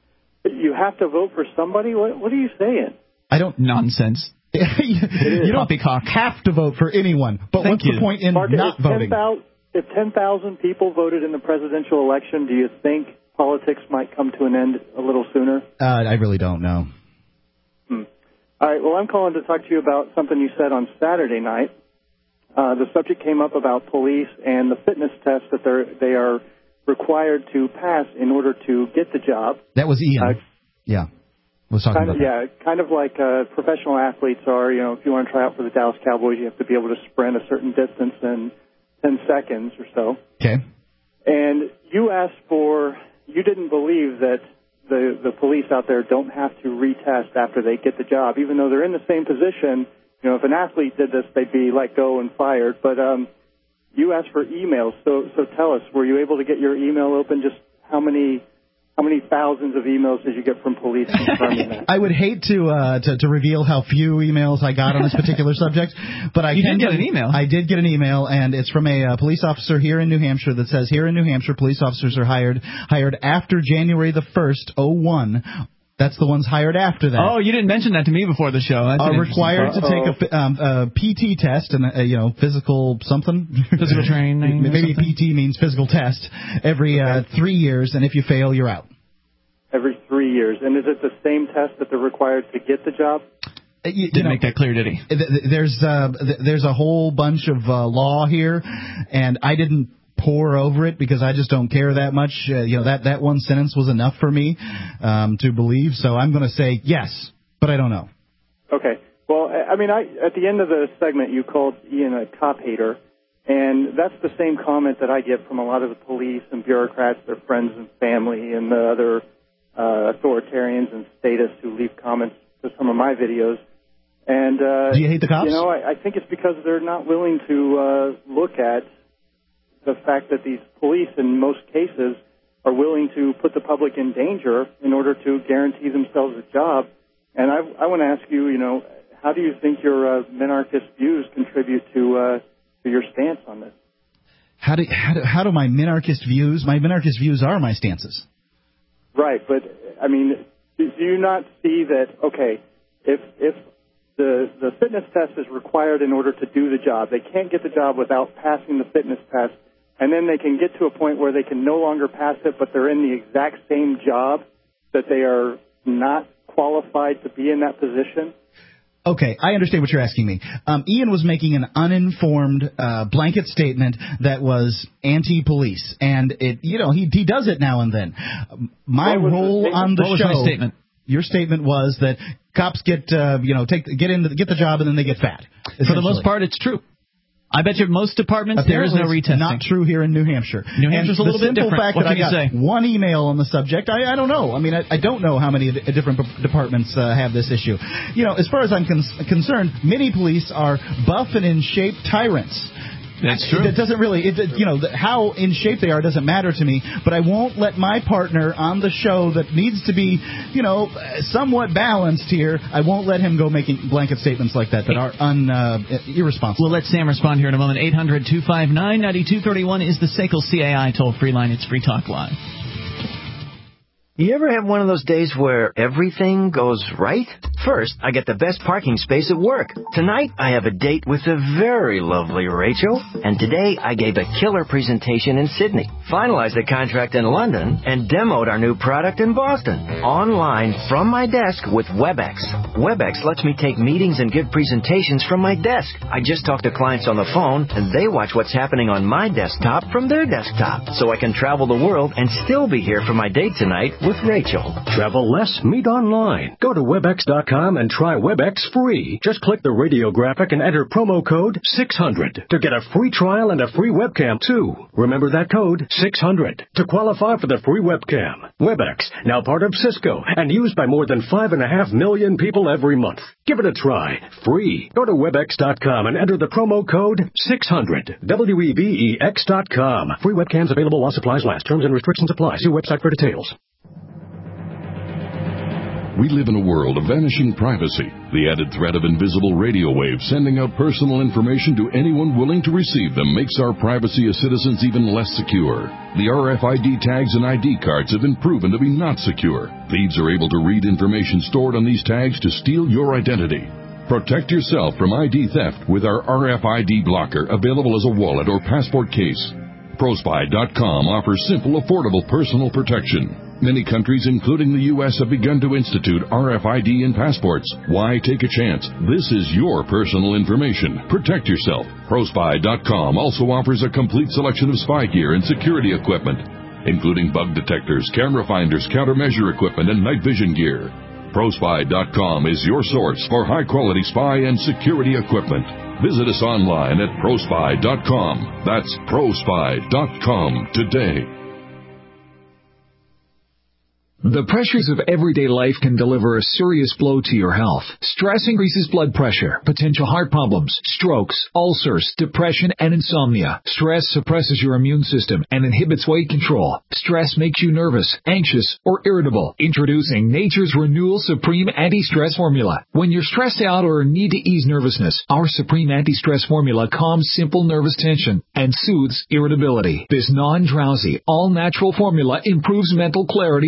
You have to vote for somebody? What, what are you saying?
I don't...
Nonsense.
you you don't have to vote for anyone, but
Thank
what's
you.
the point in
Mark,
not
if
voting?
ten, if ten thousand people voted in the presidential election, do you think politics might come to an end a little sooner?
Uh, I really don't know.
Hmm. All right, well, I'm calling to talk to you about something you said on Saturday night. Uh, the subject came up about police and the fitness test that they're, they are required to pass in order to get the job.
That was Ian.
Uh,
yeah. Was talking
kind
about
of, yeah, kind of like uh, professional athletes are. You know, if you want to try out for the Dallas Cowboys, you have to be able to sprint a certain distance in ten seconds or so.
Okay.
And you asked for, you didn't believe that the the police out there don't have to retest after they get the job, even though they're in the same position. You know, if an athlete did this, they'd be let go and fired. But um, you asked for emails, so so tell us, were you able to get your email open? Just how many? How many thousands of emails did you get from police confirming that?
I would hate to, uh, to to reveal how few emails I got on this particular subject, but I
you
can
did get an email.
I did get an email, and it's from a uh, police officer here in New Hampshire that says, here in New Hampshire, police officers are hired hired after January the first, oh one. That's the ones hired after that.
Oh, you didn't mention that to me before the show. That's
are required to take a, um, a P T test and a, you know physical something
physical training.
Maybe P T means physical test every uh, three years, and if you fail, you're out.
Every three years. And is it the same test that they're required to get the job?
You,
Didn't
you know,
make that clear, did he?
There's uh, there's a whole bunch of uh, law here, and I didn't pore over it because I just don't care that much. Uh, you know, that, that one sentence was enough for me um, to believe. So I'm going to say yes, but I don't know.
Okay. Well, I mean, I at the end of the segment, you called Ian a cop hater, and that's the same comment that I get from a lot of the police and bureaucrats, their friends and family, and the other uh, authoritarians and statists who leave comments to some of my videos. And uh,
do you hate the cops?
You know, I, I think it's because they're not willing to uh, look at the fact that these police, in most cases, are willing to put the public in danger in order to guarantee themselves a job. And I, I want to ask you, you know, how do you think your uh, minarchist views contribute to uh, to your stance on this?
How do, how do how do my minarchist views? My minarchist views are my stances.
Right, but I mean, do you not see that? Okay, if if the the fitness test is required in order to do the job, they can't get the job without passing the fitness test, and then they can get to a point where they can no longer pass it, but they're in the exact same job that they are not qualified to be in that position.
Okay, I understand what you're asking me. Um, Ian was making an uninformed uh, blanket statement that was anti-police, and it, you know, he he does it now and then. My role
the
on the
what
show.
Was my statement?
Your statement was that cops get uh, you know take get in get the job and then they get fat.
For the most part, it's true. I bet you most departments
Apparently
there is no retesting.
Not true here in New Hampshire.
New Hampshire's
and
a little bit different.
The simple fact
what
that
can
I got
you say?
one email on the subject, I, I don't know. I mean, I, I don't know how many d- different p- departments uh, have this issue. You know, as far as I'm con- concerned, many police are buff and in shape tyrants.
That's true.
It doesn't really, it, you know, how in shape they are doesn't matter to me, but I won't let my partner on the show that needs to be, you know, somewhat balanced here, I won't let him go making blanket statements like that that are un, uh, irresponsible.
We'll let Sam respond here in a moment. eight hundred two five nine nine two three one is the S A C L C A I toll-free line. It's Free Talk Live.
You ever have one of those days where everything goes right? First, I get the best parking space at work. Tonight, I have a date with the very lovely Rachel. And today, I gave a killer presentation in Sydney, finalized a contract in London, and demoed our new product in Boston. Online, from my desk with WebEx. WebEx lets me take meetings and give presentations from my desk. I just talk to clients on the phone, and they watch what's happening on my desktop from their desktop. So I can travel the world and still be here for my date tonight with Rachel.
Travel less, meet online. Go to webex dot com and try WebEx free. Just click the radio graphic and enter promo code six hundred to get a free trial and a free webcam too. Remember that code, six hundred, to qualify for the free webcam. WebEx, now part of Cisco and used by more than five and a half million people every month. Give it a try. Free. Go to webex dot com and enter the promo code six hundred. W E B E X dot com. Free webcams available while supplies last. Terms and restrictions apply. See website for details.
We live in a world of vanishing privacy, the added threat of invisible radio waves sending out personal information to anyone willing to receive them makes our privacy as citizens even less secure. The R F I D tags and I D cards have been proven to be not secure. Thieves are able to read information stored on these tags to steal your identity. Protect yourself from I D theft with our R F I D blocker, available as a wallet or passport case. ProSpy dot com offers simple, affordable personal protection. Many countries, including the U S, have begun to institute R F I D in passports. Why take a chance? This is your personal information. Protect yourself. ProSpy dot com also offers a complete selection of spy gear and security equipment, including bug detectors, camera finders, countermeasure equipment, and night vision gear. ProSpy dot com is your source for high-quality spy and security equipment. Visit us online at ProSpy dot com. That's ProSpy dot com today.
The pressures of everyday life can deliver a serious blow to your health. Stress increases blood pressure, potential heart problems, strokes, ulcers, depression, and insomnia. Stress suppresses your immune system and inhibits weight control. Stress makes you nervous, anxious, or irritable. Introducing Nature's Renewal Supreme Anti-Stress Formula. When you're stressed out or need to ease nervousness, our Supreme Anti-Stress Formula calms simple nervous tension and soothes irritability. This non-drowsy, all-natural formula improves mental clarity and focus.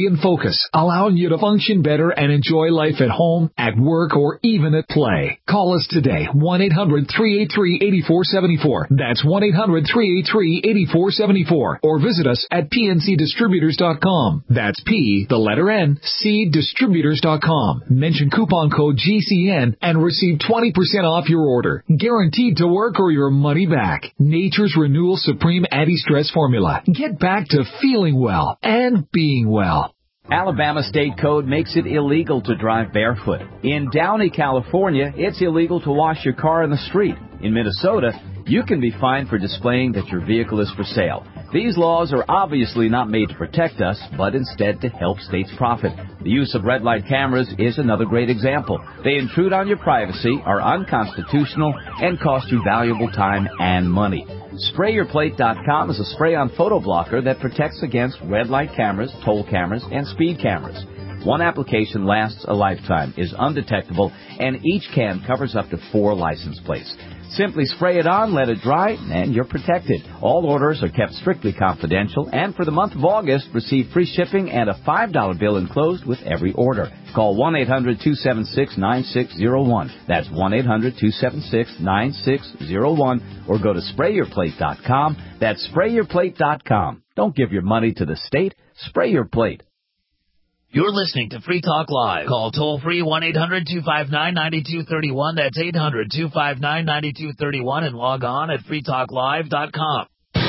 focus, allowing you to function better and enjoy life at home, at work, or even at play. Call us today, one eight hundred three eight three eight four seven four. That's one eight hundred three eight three eight four seven four. Or visit us at P N C distributors dot com. That's P, the letter N, C distributors dot com. Mention coupon code G C N and receive twenty percent off your order. Guaranteed to work or your money back. Nature's Renewal Supreme Anti-Stress Formula. Get back to feeling well and being well.
Alabama State Code makes it illegal to drive barefoot. In Downey, California, it's illegal to wash your car in the street. In Minnesota, you can be fined for displaying that your vehicle is for sale. These laws are obviously not made to protect us, but instead to help states profit. The use of red light cameras is another great example. They intrude on your privacy, are unconstitutional, and cost you valuable time and money. Spray Your Plate dot com is a spray-on photo blocker that protects against red light cameras, toll cameras, and speed cameras. One application lasts a lifetime, is undetectable, and each can covers up to four license plates. Simply spray it on, let it dry, and you're protected. All orders are kept strictly confidential, and for the month of August, receive free shipping and a five dollar bill enclosed with every order. Call one eight hundred two seven six nine six zero one. That's one eight hundred two seven six nine six zero one. Or go to Spray Your Plate dot com. That's Spray Your Plate dot com. Don't give your money to the state. Spray your plate.
You're listening to Free Talk Live. Call toll-free one eight hundred two five nine nine two three one. That's eight hundred two five nine nine two three one. And log on at free talk live dot com.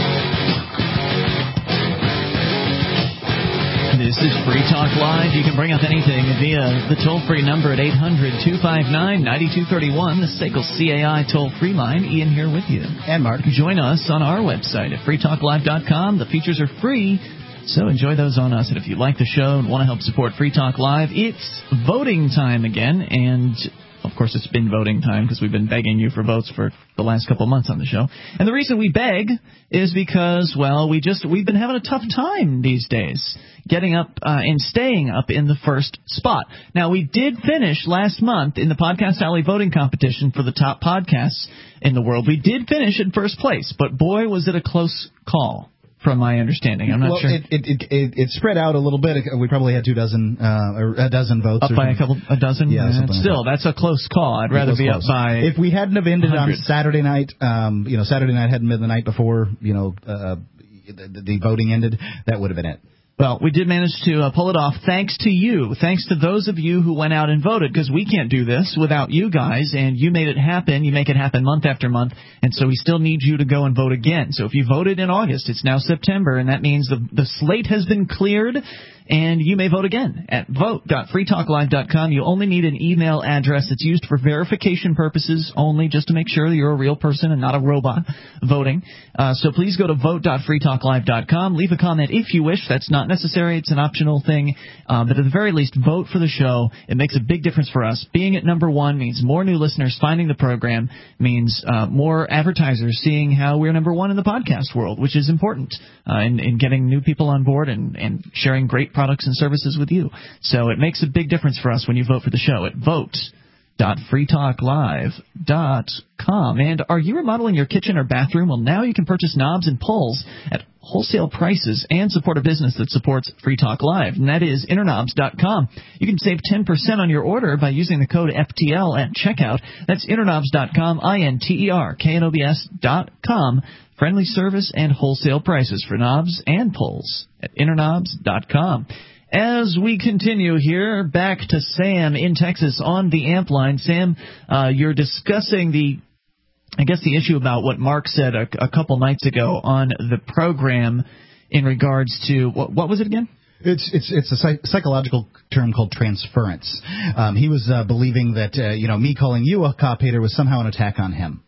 This is Free Talk Live. You can bring up anything via the toll-free number at eight hundred two five nine nine two three one, the S A C L C A I toll-free line. Ian here with you.
And Mark.
Join us on our website at free talk live dot com. The features are free, so enjoy those on us. And if you like the show and want to help support Free Talk Live, it's voting time again. And, of course, it's been voting time because we've been begging you for votes for the last couple of months on the show. And the reason we beg is because, well, we just, we've been having a tough time these days getting up uh, and staying up in the first spot. Now, we did finish last month in the Podcast Alley voting competition for the top podcasts in the world. We did finish in first place, but boy, was it a close call. From my understanding, I'm not
well,
sure.
It, it, it, it, it spread out a little bit. We probably had two dozen, uh, or a dozen votes.
Up by a couple, a dozen.
Yeah,
uh, still,
like that.
That's a close call. I'd rather be
close.
up by.
If we hadn't have ended
one hundred.
on Saturday night, um, you know, Saturday night hadn't been the night before, you know, uh, the, the voting ended, that would have been it.
Well, we did manage to uh, pull it off thanks to you, thanks to those of you who went out and voted, because we can't do this without you guys, and you made it happen. You make it happen month after month, and so we still need you to go and vote again. So if you voted in August, it's now September, and that means the, the slate has been cleared, and you may vote again at vote dot free talk live dot com. You only need an email address that's used for verification purposes only, just to make sure that you're a real person and not a robot voting. Uh, so please go to vote dot free talk live dot com. Leave a comment if you wish. That's not necessary. It's an optional thing. Uh, but at the very least, vote for the show. It makes a big difference for us. Being at number one means more new listeners finding the program, means uh, more advertisers seeing how we're number one in the podcast world, which is important uh, in, in getting new people on board and, and sharing great products and services with you. So it makes a big difference for us when you vote for the show at vote dot free talk live dot com. And are you remodeling your kitchen or bathroom? Well, now you can purchase knobs and pulls at wholesale prices and support a business that supports Free Talk Live, and that is interknobs dot com. You can save ten percent on your order by using the code F T L at checkout. That's interknobs dot com, I N T E R K N O B S dot com. Friendly service and wholesale prices for knobs and pulls at interknobs dot com. As we continue here, back to Sam in Texas on the amp line. Sam, uh, you're discussing the, I guess, the issue about what Mark said a, a couple nights ago on the program in regards to, what, what was it again?
It's it's it's a psych- psychological term called transference. Um, he was uh, believing that, uh, you know, me calling you a cop hater was somehow an attack on him.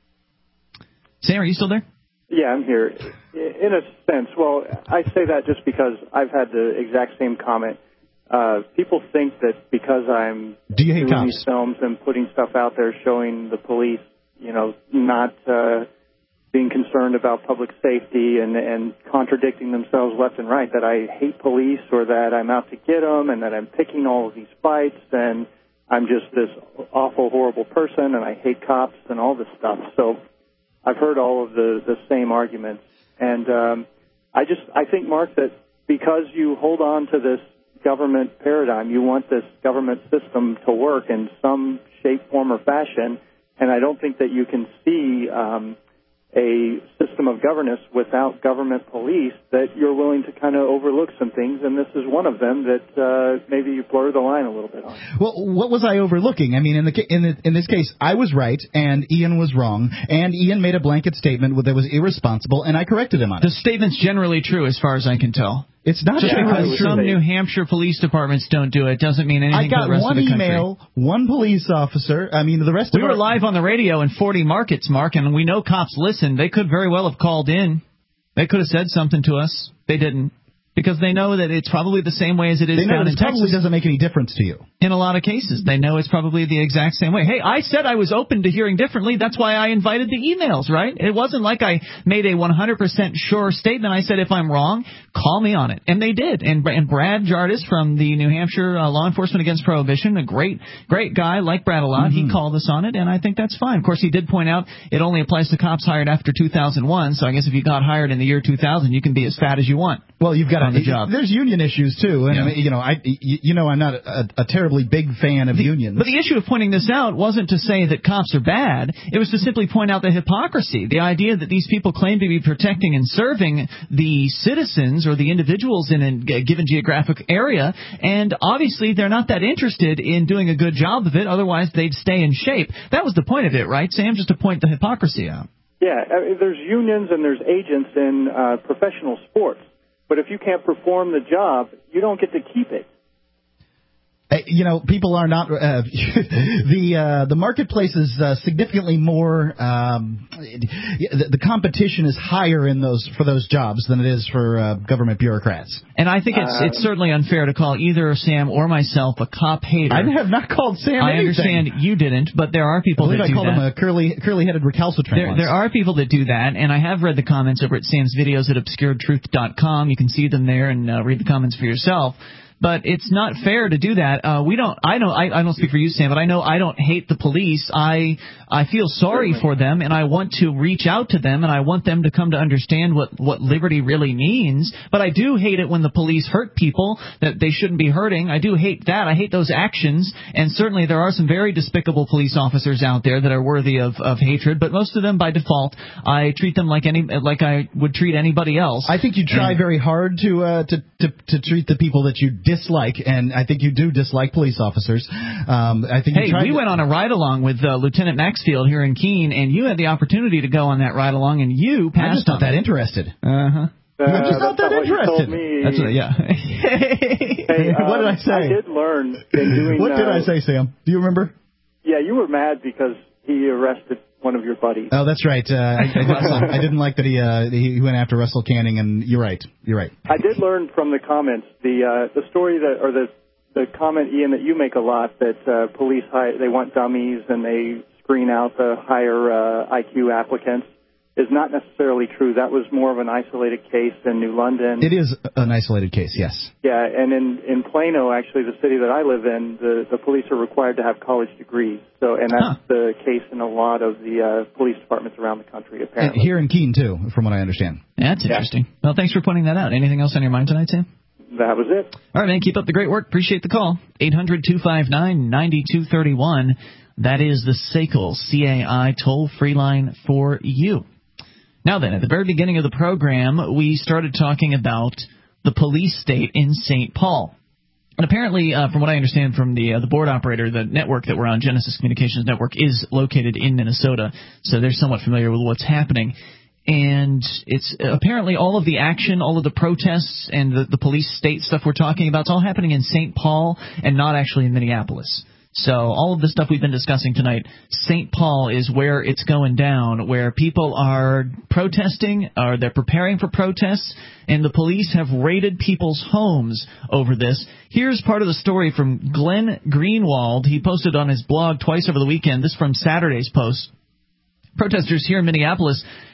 Sam, are you still there?
Yeah, I'm here. In a sense, well, I say that just because I've had the exact same comment. Uh, people think that because I'm
Do you hate
doing
cops?
these films and putting stuff out there showing the police, you know, not uh, being concerned about public safety and, and contradicting themselves left and right, that I hate police or that I'm out to get them and that I'm picking all of these fights and I'm just this awful, horrible person and I hate cops and all this stuff. So I've heard all of the, the same arguments. And um, I just I think, Mark, that because you hold on to this government paradigm. You want this government system to work in some shape, form, or fashion, and I don't think that you can see um, a system of governance without government police that you're willing to kind of overlook some things, and this is one of them that uh, maybe you blur the line a little bit on.
Well, what was I overlooking? I mean, in the in the, in this case, I was right and Ian was wrong, and Ian made a blanket statement that was irresponsible, and I corrected him on it.
The statement's generally true, as far as I can tell.
It's not
just
true.
because some New Hampshire police departments don't do it doesn't mean anything
I got
for the rest
one
of the country.
email, one police officer. I mean, the rest
we
of
were
our...
live on the radio in forty markets, Mark, and we know cops listen. They could very well have called in. They could have said something to us. They didn't. Because they know that it's probably the same way as it is
they know
down
it
in
probably
Texas.
Doesn't make any difference to you.
In a lot of cases, they know it's probably the exact same way. Hey, I said I was open to hearing differently. That's why I invited the emails, right? It wasn't like I made a one hundred percent sure statement. I said, if I'm wrong, call me on it. And they did. And, and Brad Jardis from the New Hampshire uh, Law Enforcement Against Prohibition, a great, great guy, like Brad a lot, mm-hmm. he called us on it, and I think that's fine. Of course, he did point out it only applies to cops hired after two thousand one, so I guess if you got hired in the year two thousand, you can be as fat as you want.
Well, you've got
on
a,
the job.
There's union issues too, and
yeah.
you know, I, you know, I'm not a, a terribly big fan of
the,
unions.
But the issue of pointing this out wasn't to say that cops are bad. It was to simply point out the hypocrisy, the idea that these people claim to be protecting and serving the citizens or the individuals in a given geographic area, and obviously they're not that interested in doing a good job of it. Otherwise, they'd stay in shape. That was the point of it, right, Sam? Just to point the hypocrisy out.
Yeah, uh, there's unions and there's agents in uh, professional sports. But if you can't perform the job, you don't get to keep it.
Uh, you know, people are not uh, the uh, the marketplace is uh, significantly more. Um, the, the competition is higher in those for those jobs than it is for uh, government bureaucrats.
And I think it's uh, it's certainly unfair to call either Sam or myself a cop hater.
I have not called Sam.
I
anything.
understand you didn't, but there are people
I
that
I
do
called
that.
him a curly curly headed recalcitrant.
There,
once.
there are people that do that, and I have read the comments over at Sam's videos at obscured truth dot com. You can see them there and uh, read the comments for yourself. But it's not fair to do that. Uh, we don't. I know. I, I don't speak for you, Sam, but I know I don't hate the police. I I feel sorry for them, and I want to reach out to them, and I want them to come to understand what what liberty really means. But I do hate it when the police hurt people that they shouldn't be hurting. I do hate that. I hate those actions, and certainly there are some very despicable police officers out there that are worthy of, of hatred. But most of them, by default, I treat them like any like I would treat anybody else.
I think you try and, very hard to uh, to, to to treat the people that you dislike, and I think you do dislike police officers. Um, I think.
Hey,
you
we
to...
went on a ride along with uh, Lieutenant Maxfield here in Keene, and you had the opportunity to go on that ride along, and you passed.
I'm just not
on
that
it.
interested.
Uh huh.
Uh,
I'm just not that
not
interested.
That's
what, yeah.
hey, um,
what did I say?
I did learn in doing.
What did
uh,
I say, Sam? Do you remember?
Yeah, you were mad because he arrested one of your buddies.
Oh, that's right. Uh, I, I, didn't, I didn't like that he uh, he went after Russell Canning, and you're right. You're right.
I did learn from the comments the uh, the story that or the the comment, Ian, that you make a lot that uh, police hire, they want dummies and they screen out the higher uh, I Q applicants is not necessarily true. That was more of an isolated case in New London.
It is an isolated case, yes.
Yeah, and in, in Plano, actually, the city that I live in, the, the police are required to have college degrees. So, and that's huh. the case in a lot of the uh, police departments around the country, apparently.
And here in Keene, too, from what I understand.
Yeah, that's interesting. Yeah. Well, thanks for pointing that out. Anything else on your mind tonight, Sam?
That was it.
All right, man, keep up the great work. Appreciate the call. eight hundred two five nine nine two three one. That is the S A C L, C A I, toll-free line for you. Now then, at the very beginning of the program, we started talking about the police state in Saint Paul. And apparently, uh, from what I understand from the uh, the board operator, the network that we're on, Genesis Communications Network, is located in Minnesota, so they're somewhat familiar with what's happening. And it's apparently all of the action, all of the protests and the, the police state stuff we're talking about, it's all happening in Saint Paul and not actually in Minneapolis. So all of the stuff we've been discussing tonight, Saint Paul is where it's going down, where people are protesting, or they're preparing for protests, and the police have raided people's homes over this. Here's part of the story from Glenn Greenwald. He posted on his blog twice over the weekend. This from Saturday's post. Protesters here in Minneapolis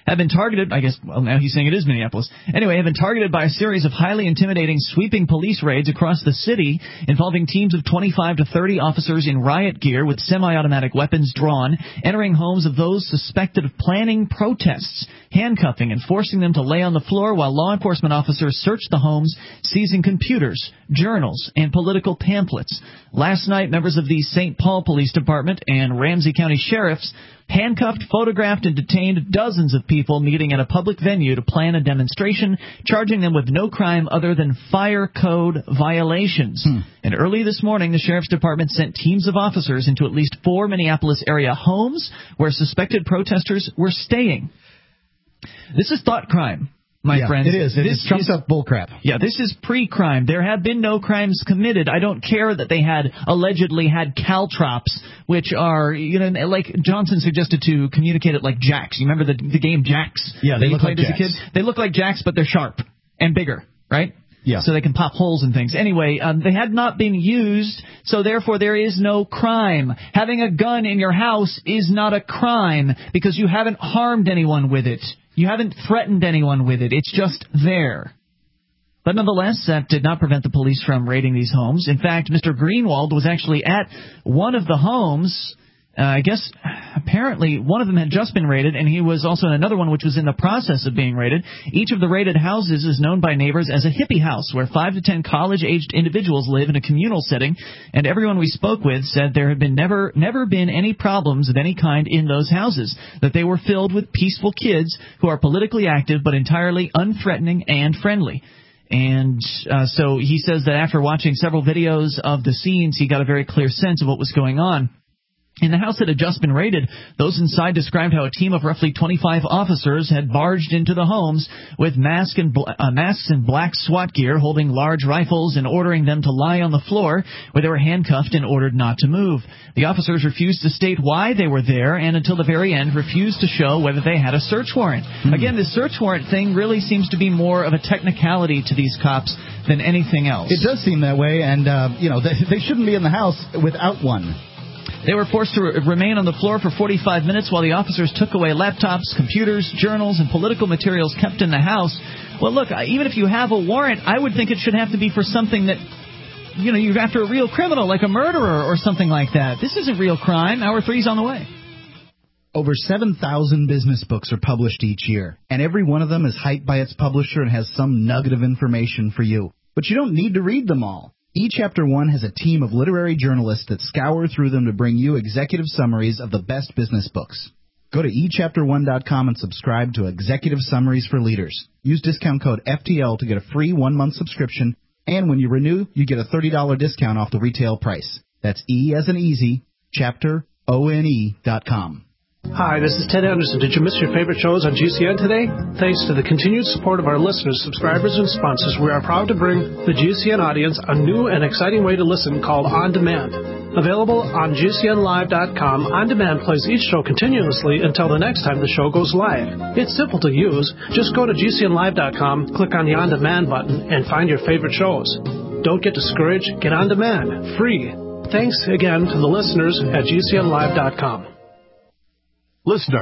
have been targeted, I guess, well, now he's saying it is Minneapolis, anyway, have been targeted by a series of highly intimidating, sweeping police raids across the city involving teams of twenty-five to thirty officers in riot gear with semi-automatic weapons drawn, entering homes of those suspected of planning protests, handcuffing and forcing them to lay on the floor while law enforcement officers searched the homes, seizing computers, journals, and political pamphlets. Last night, members of the Saint Paul Police Department and Ramsey County Sheriffs handcuffed, photographed, and detained dozens of people meeting at a public venue to plan a demonstration, charging them with no crime other than fire code violations. Hmm. And early this morning, the Sheriff's Department sent teams of officers into at least four Minneapolis area homes where suspected protesters were staying. This is thought crime, my
yeah,
friends.
It is. It
this
is trumps up bullcrap.
Yeah, this is pre-crime. There have been no crimes committed. I don't care that they had allegedly had caltrops, which are, you know, like Johnson suggested to communicate it like jacks. You remember the the game Jacks?
Yeah, they
that
look
you played
like
as a kid?
jacks.
They look like jacks, but they're sharp and bigger, right?
Yeah.
So they can pop holes in things. Anyway, um, they had not been used, so therefore there is no crime. Having a gun in your house is not a crime because you haven't harmed anyone with it. You haven't threatened anyone with it. It's just there. But nonetheless, that did not prevent the police from raiding these homes. In fact, Mister Greenwald was actually at one of the homes. Uh, I guess apparently one of them had just been raided, and he was also in another one which was in the process of being raided. Each of the raided houses is known by neighbors as a hippie house, where five to ten college-aged individuals live in a communal setting, and everyone we spoke with said there had been never never been any problems of any kind in those houses, that they were filled with peaceful kids who are politically active but entirely unthreatening and friendly. And uh, so he says that after watching several videos of the scenes, he got a very clear sense of what was going on. In the house that had just been raided, those inside described how a team of roughly twenty-five officers had barged into the homes with mask and bl- uh, masks and black SWAT gear, holding large rifles and ordering them to lie on the floor, where they were handcuffed and ordered not to move. The officers refused to state why they were there, and until the very end refused to show whether they had a search warrant. Hmm. Again, this search warrant thing really seems to be more of a technicality to these cops than anything else.
It does seem that way, and uh, you know they, they shouldn't be in the house without one.
They were forced to re- remain on the floor for forty-five minutes while the officers took away laptops, computers, journals, and political materials kept in the house. Well, look, even if you have a warrant, I would think it should have to be for something that, you know, you're after a real criminal, like a murderer or something like that. This isn't real crime. Hour three's on the way.
Over seven thousand business books are published each year, and every one of them is hyped by its publisher and has some nugget of information for you. But you don't need to read them all. eChapter One has a team of literary journalists that scour through them to bring you executive summaries of the best business books. Go to e chapter one dot com and subscribe to Executive Summaries for Leaders. Use discount code F T L to get a free one-month subscription, and when you renew, you get a thirty dollars discount off the retail price. That's E as in easy, chapter O N E dot com.
Hi, this is Ted Anderson. Did you miss your favorite shows on G C N today? Thanks to the continued support of our listeners, subscribers, and sponsors, we are proud to bring the G C N audience a new and exciting way to listen called On Demand. Available on G C N live dot com, On Demand plays each show continuously until the next time the show goes live. It's simple to use. Just go to G C N live dot com, click on the On Demand button, and find your favorite shows. Don't get discouraged. Get On Demand. Free. Thanks again to the listeners at G C N live dot com.
Listener.